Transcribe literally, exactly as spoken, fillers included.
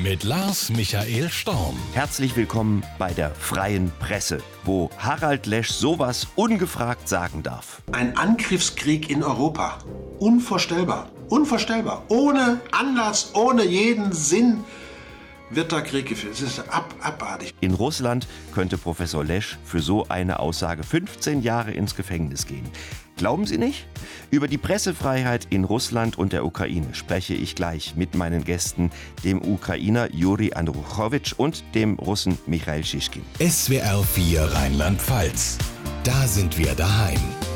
mit Lars Michael Storm. Herzlich willkommen bei der Freien Presse, wo Harald Lesch sowas ungefragt sagen darf. Ein Angriffskrieg in Europa. Unvorstellbar. Unvorstellbar. Ohne Anlass, ohne jeden Sinn wird da Krieg geführt. Es ist ab, abartig. In Russland könnte Professor Lesch für so eine Aussage fünfzehn Jahre ins Gefängnis gehen. Glauben Sie nicht? Über die Pressefreiheit in Russland und der Ukraine spreche ich gleich mit meinen Gästen, dem Ukrainer Juri Andruchowitsch und dem Russen Michail Schischkin. S W R vier Rheinland-Pfalz. Da sind wir daheim.